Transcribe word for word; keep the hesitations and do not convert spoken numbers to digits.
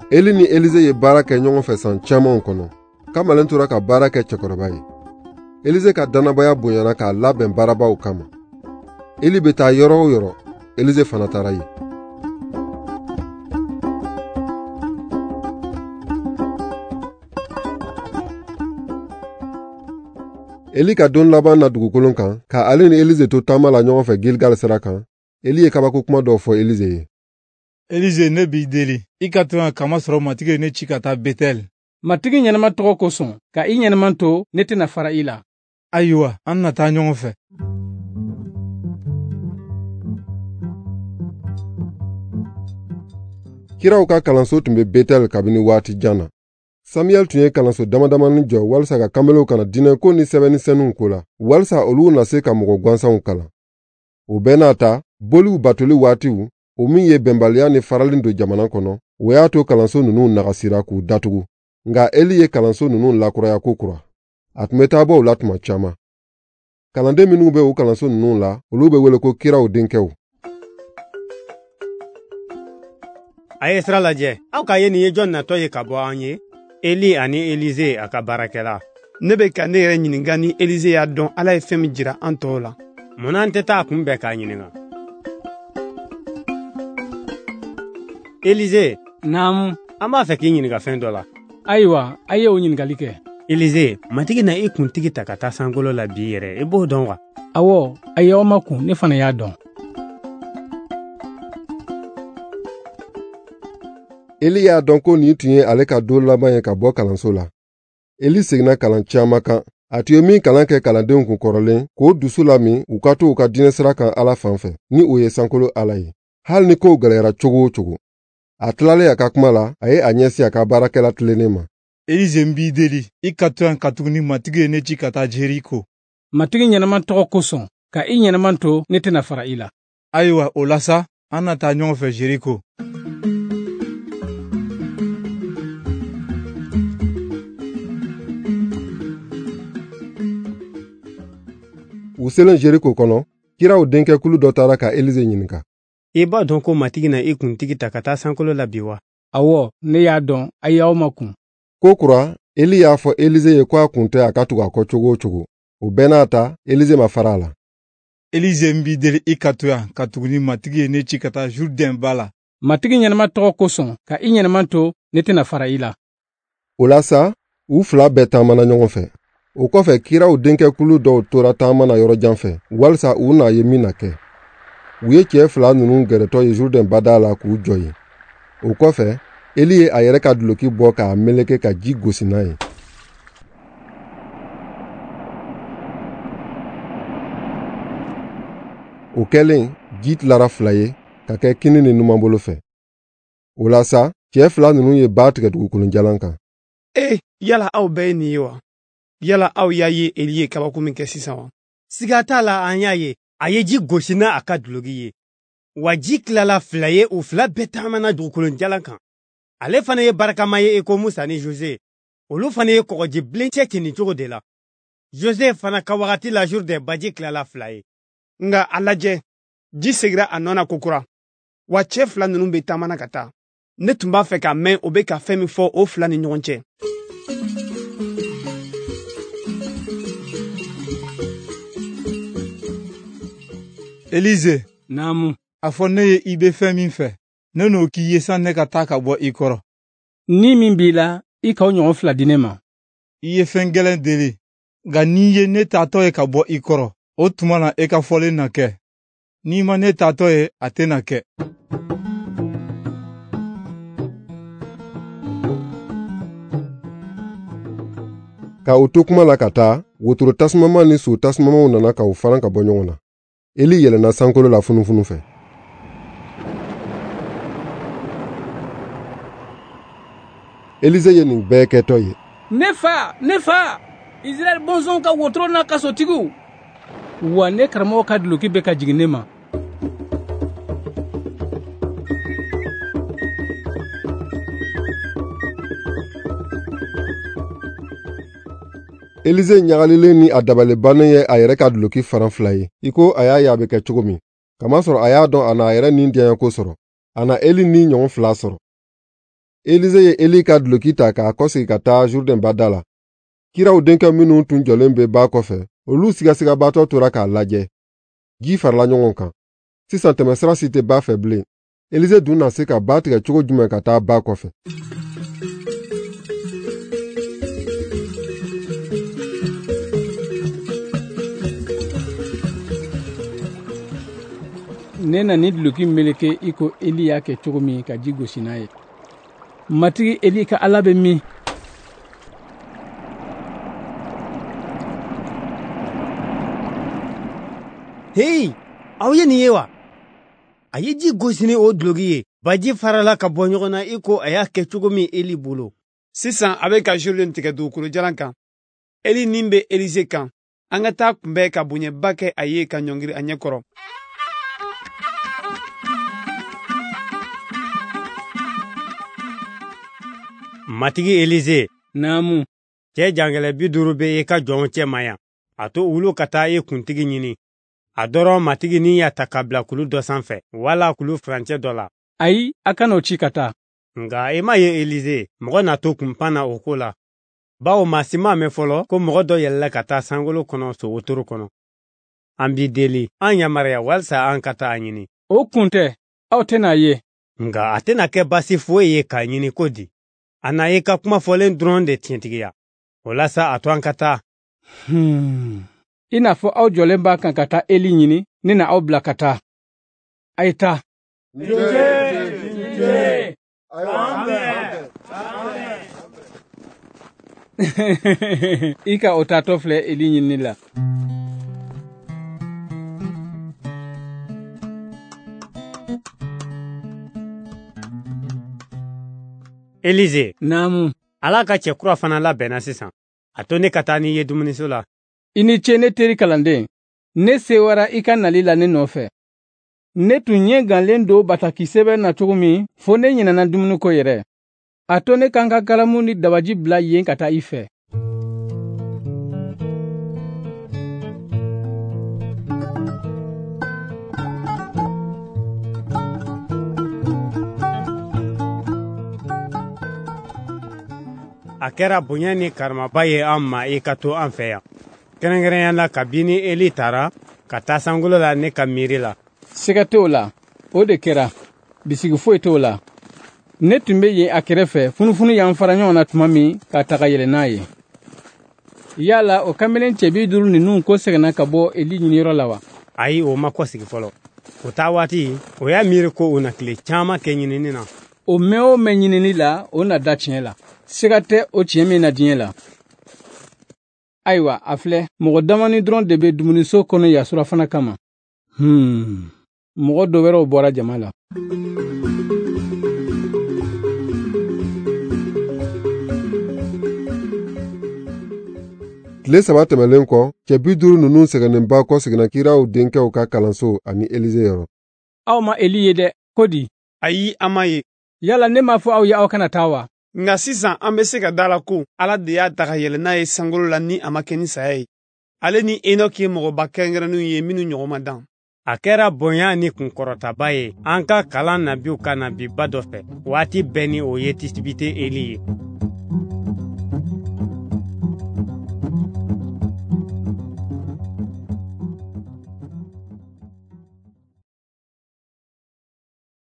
Eli ni Elize ye baara kɛ ɲɔgɔn fɛ san camanw kɔnɔ. Kamalen tora ka baara kɛ cɛkɔrɔba ye. Elize ka danabaya bonyana k'a labɛn baarabaw kama. Eli bɛ taa yɔrɔ o yɔrɔ, Elize fana taara ye. Eli ka don laban na dugukolon kan, ka ale ni Elize to taama la ɲɔgɔn fɛ Gilgal sira kan, Eli ye kabako kuma dɔw fɔ Elize ye. Elize, ne b'i deli, i ka to yan kama sɔrɔ matigi ye ne ci ka taa Betel. Matigi ɲɛnɛma tɔgɔ kosɔn, ka i ɲɛnɛman to, ne tɛna fara i la. Ayiwa, an na taa ɲɔgɔn fɛ. Kiraw ka kalanso tun bɛ Betel kabini waati jan na. Samuel tun ye kalanso damadamanin jɔ walisa ka kamalew kana diinɛ ko ni sɛbɛnnisɛnninw ko la, walisa olu na se ka mɔgɔ gansanw kalan. O bɛɛ n'a ta, boliw batoli waatiw, o min ye bɛnbaliya ni faralen don jamana kɔnɔ, o y'a to kalanso ninnu nagasira k'u datugu. Nga Eli ye kalanso ninnu lakuraya ko kura. A tun bɛ taa bɔ o la tuma caman. Kalanden minnu bɛ o kalanso ninnu la, olu bɛ wele ko kiraw denkɛw. A ye sira lajɛ, aw ka ye nin ye jɔn natɔ ye ka bɔ an ye? Eli ani Elize a ka baarakɛla. Ne bɛ ka ne yɛrɛ ɲininka ni Elize y'a dɔn Ala ye fɛn min jira an tɔw la. Munna an tɛ taa a kun bɛɛ k'a ɲininka? Elize. Naamu. An b'a fɛ k'i ɲininka fɛn dɔ la. Ayiwa, a ye o ɲininkali kɛ. Elize, matigi na i kuntigi ta ka taa sankolo la bi yɛrɛ, i b'o dɔn wa? Awɔ, a y'aw ma kun, ne fana y'a dɔn. Eli y'a dɔn ko nin tun ye ale ka don laban ye ka bɔ kalanso la. Eli seginna kalan caman kan. A tun ye min kalan kɛ kalandenw kun kɔrɔlen, k'o dusu lami u ka to u ka diinɛ sira kan Ala fan fɛ, ni o ye sankolo Ala ye. Hali ni kow gɛlɛyara cogo o cogo. A tilalen a ka kuma la, a ye a ɲɛsin a ka baarakɛla tilennen ma. Elize, n b'i deli, i ka to yan ka tuguni matigi ye ne ci ka taa Jeriko. Matigi ɲɛnɛman tɔgɔ kosɔn, ka i ɲɛnɛman to, ne tɛna fara i la. Ayiwa, o la sa, an na taa ɲɔgɔn fɛ Jeriko. U selen Jeriko kɔnɔ, kiraw denkɛ kulu dɔ taara ka Elize ɲininka. I b'a dɔn ko matigi na i kuntigi ta ka taa sankolo la bi wa? Awɔ, ne y'a dɔn, a y'aw ma kun. Ko kura, Eli y'a fɔ Elize ye ko a kun tɛ a ka tugu a kɔ cogo o cogo. O bɛɛ n'a ta, Elize ma fara a la. Elize, n b'i deli, i ka to yan ka tuguni matigi ye ne ci ka taa Jourdain ba la. Matigi ɲɛnɛma tɔgɔ kosɔn, ka i ɲɛnɛman to, ne tɛna fara i la. O la sa, u fila bɛɛ taamana ɲɔgɔn fɛ. O kɔfɛ kiraw denkɛ kulu dɔw tora taama na yɔrɔ jan fɛ, walisa u n'a ye min na kɛ. U ye cɛ fila ninnu gɛrɛtɔ ye Jourdain bada la k'u jɔ ye. O kɔfɛ, Eli ye a yɛrɛ ka duloki bɔ k'a meleke ka ji gosi n'a ye. O kɛlen, ji tilara fila ye, ka kɛ kini ni numanbolo fɛ. O la sa, cɛ fila ninnu ye baa tigɛ dugukolon jalan kan. Eh, yala aw bɛɛ ye nin ye wa? Yala aw y'a ye Eli ye kabako min kɛ sisan wa? Siga t'a la, an y'a ye. A ye ji gosi n'a a ka duloki ye. Wa ji tilala fila ye, o fila bɛɛ taamana dugukolon jalan kan. Ale fana ye barakama ye ko Musa ni Jose. Olu fana ye kɔgɔji bilencɛ ci nin cogo de la. Jose fana ka wagati la Jourdain baji tilala fila ye. Nga a lajɛ, ji segira a nɔ na kokura. Wa cɛ fila ninnu bɛ taamana ka taa. Ne tun b'a fɛ ka mɛn o bɛ ka fɛn min fɔ o fila ni ɲɔgɔn cɛ. Elize. Naamu. A fɔ ne ye i bɛ fɛn min fɛ, ne n'o k'i ye san ne ka taa ka bɔ i kɔrɔ. Ni min b'i la, i k'aw ɲɔgɔn fila di ne ma. I ye fɛn gɛlɛn deli, nka n'i ye ne taatɔ ye ka bɔ i kɔrɔ, o tuma na e ka fɔlen na kɛ. N'i ma ne taatɔ ye, a tɛna kɛ. Ka u to kuma la ka taa, wotoro tasumama ni so tasumamaw nana ka u faran ka bɔ ɲɔgɔn na. Eli yɛlɛnna sankolo la funufunu fɛ. Elize ye nin bɛɛ kɛtɔ ye. Ne fa, ne fa, Israɛl bɔnsɔnw ka wotoro n'a kasotigiw. Wa ne karamɔgɔ ka duloki bɛ ka jigin ne ma. Elize ɲagalilen ni a dabalibannen ye a yɛrɛ ka duloki faran fila ye, i ko a y'a ye a bɛ kɛ cogo min. Kamasɔrɔ a y'a dɔn a n'a yɛrɛ nin diɲɛ ko sɔrɔ, a na Eli ni ɲɔgɔn fila sɔrɔ. Elize ye Eli ka duloki ta k'a kɔsegi ka taa Jourdain bada la. Kiraw denkɛ minnu tun jɔlen bɛ ba kɔfɛ, olu sigasigabaatɔ tora k'a lajɛ. Ji farala ɲɔgɔn kan. Sisan tɛmɛsira si tɛ ba fɛ bilen. Elize dun na se ka ba tigɛ cogo jumɛn ka taa ba kɔfɛ. ne na ni duloki meleke i ko Eli y'a kɛ cogo min ka ji gosi n'a ye. Matigi Eli ka Ala bɛ min? Hey, aw ye nin ye wa? A ye ji gosi ni o duloki ye. Baji farala ka bɔ ɲɔgɔn na i ko a y'a kɛ cogo min Eli bolo. Sisan a bɛ ka Jourdain tigɛ dugukolo jalan kan. Eli nin bɛ Elize kan. An ka taa kunbɛn ka bonyaba kɛ a ye ka ɲɔngiri a ɲɛkɔrɔ. Matigi Elize. Naamu. Cɛ jangɛlɛ bi duuru bɛ i ka jɔnw cɛ ma yan. A to wulu ka taa i kuntigi ɲini. A dɔrɔn matigi ni y'a ta ka bila kulu dɔ sanfɛ wala kulu furancɛ dɔ la. Ayi, a ka n'o ci ka taa. Nga i ma ye Elize, mɔgɔ na to kunpan na o ko la. Bawo maa si m'a mɛn fɔlɔ ko mɔgɔ dɔ yɛlɛla ka taa sankolo kɔnɔ so wotoro kɔnɔ. An b'i deli, an yamaruya walisa an ka taa a ɲini. O kun tɛ, aw tɛna ye. Nga a tɛna kɛ basi foyi ye k'a ɲini ko di. A na i ka kuma fɔlen dɔrɔn de tiɲɛtigiya. O la sa a to an ka taa. Hmm. I n'a fɔ aw jɔlen b'a kan ka taa Eli ɲini, ne na aw bila ka taa. A ye taa. I ka o taatɔ filɛ Eli ɲinini la. Elize. Naamu. Ala ka cɛ kura fana labɛnna sisan. A to ne ka taa n'i ye dumuniso la. I ni ce ne teri kalanden. Ne sewara i ka nali la ne nɔfɛ. Ne tun ɲɛ ganlen don batakisɛbɛ na cogo min, fo ne ɲinɛna dumuniko yɛrɛ. A to ne kan ka galamu ni dabaji bila yen ka taa i fɛ. A kɛra bonya ni karamaba ye an ma i ka to an fɛ yan. Kɛrɛnkɛrɛnya la kabini Eli taara ka taa sankolo la ne ka miiri la. Siga t'o la, o de kɛra. Bisigi foyi t'o la. Ne tun bɛ yen a kɛrɛfɛ funufunu y'an fara ɲɔgɔn na tuma min ka taga yɛlɛ n'a ye. Yala o kamalen cɛ bi duuru ninnu ko seginna ka bɔ Eli ɲiniyɔrɔ la wa? Ayi, o ma kɔsigi fɔlɔ. O taa waati, o y'a miiri ko o na tile caman kɛ ɲinini na. O mɛn o mɛn ɲinini la, o na da tiɲɛ la. Siga tɛ o tiɲɛ min na diɲɛ la. Ayiwa, a filɛ, mɔgɔ damani dɔrɔn de bɛ dumuniso kɔnɔ yan surafana kama. Hmm. Mɔgɔ dɔ wɛrɛw bɔra jama la. Tile saba tɛmɛlen kɔ, cɛ bi duuru ninnu sɛgɛnnenba kɔ seginna Kiraw denkɛw ka kalanso ani Elize yɔrɔ. Aw ma Eli ye dɛ, ko di? Ayi, an ma ye. Yala ne m'a fɔ aw ye aw kana taa wa? Nka sisan an bɛ se ka da la ko Ala de y'a ta ka yɛlɛ n'a ye sankolo la ni a ma kɛ ni saya ye. Ale ni Enoki ye mɔgɔba kɛrɛnkɛrɛnnenw ye minnu ɲɔgɔn ma dan. A kɛra bonya ni kunkɔrɔtaba ye an ka kalan nabiw ka nabiba dɔ fɛ waati bɛɛ ni o ye Tisibite Eli ye.